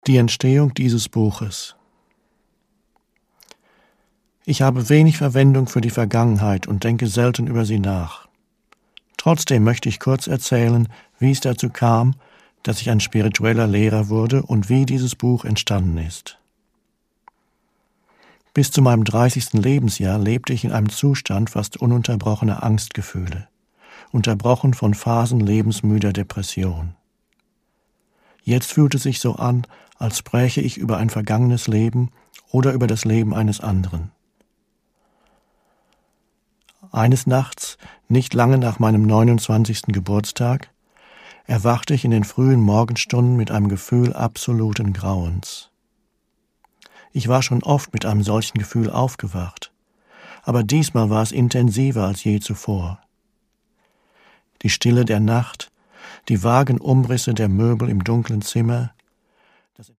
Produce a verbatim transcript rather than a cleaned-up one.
Die Entstehung dieses Buches. Ich habe wenig Verwendung für die Vergangenheit und denke selten über sie nach. Trotzdem möchte ich kurz erzählen, wie es dazu kam, dass ich ein spiritueller Lehrer wurde und wie dieses Buch entstanden ist. Bis zu meinem dreißigsten Lebensjahr lebte ich in einem Zustand fast ununterbrochener Angstgefühle, unterbrochen von Phasen lebensmüder Depression. Jetzt fühlt es sich so an, als spräche ich über ein vergangenes Leben oder über das Leben eines anderen. Eines Nachts, nicht lange nach meinem neunundzwanzigsten Geburtstag, erwachte ich in den frühen Morgenstunden mit einem Gefühl absoluten Grauens. Ich war schon oft mit einem solchen Gefühl aufgewacht, aber diesmal war es intensiver als je zuvor. Die Stille der Nacht, die vagen Umrisse der Möbel im dunklen Zimmer,